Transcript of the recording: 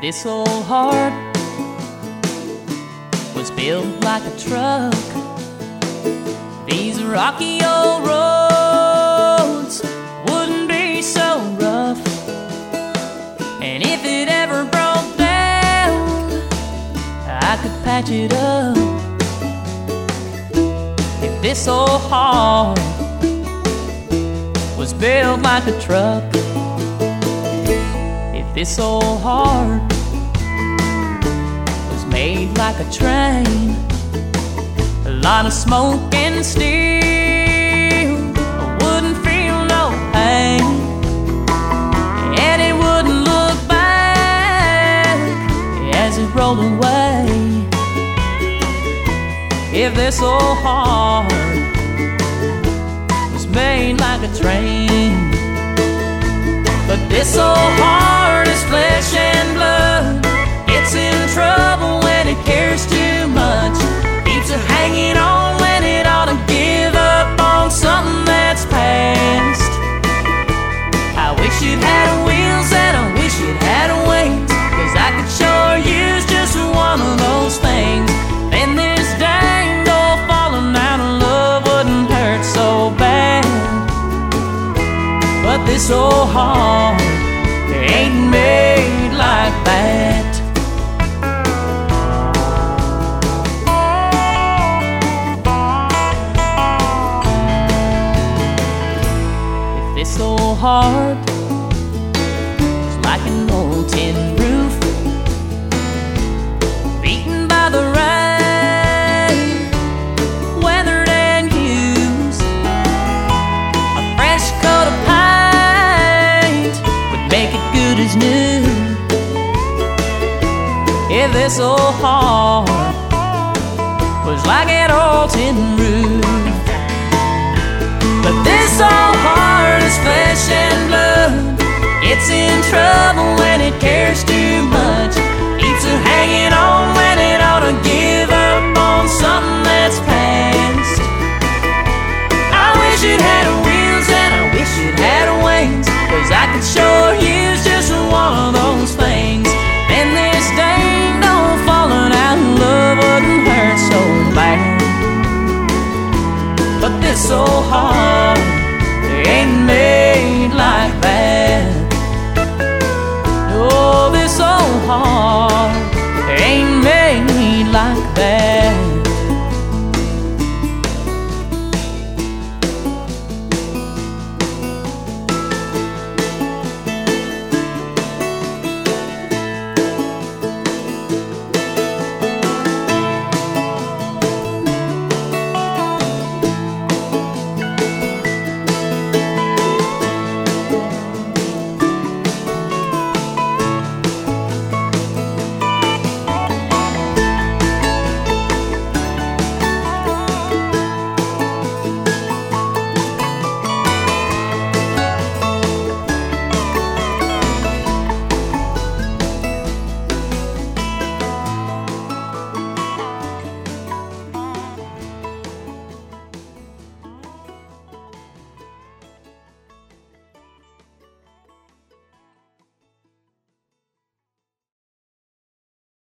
this old heart was built like a truck, these rocky old roads wouldn't be so rough. And if it ever broke down, I could patch it up. If this old heart was built like a truck, if this old heart was made like a train, a lot of smoke and steel, I wouldn't feel no pain, and it wouldn't look back as it rolled away. If this old heart was made like a train, but this old heart is flesh and blood. It's in trouble when it cares too much, keeps it hanging on when it ought to give up on something that's past. I wish it had wheels and I wish it had wings, 'cause I could sure use just one of those things. Then this dang old falling out of love wouldn't hurt so bad. But this old heart ain't made like that. If this old heart was like an old tin roof, beaten by the rain, weathered and used, a fresh coat of paint would make it good as new. If this old heart was like an old tin roof, but this old heart is flesh and blood. It's in trouble when it cares too much,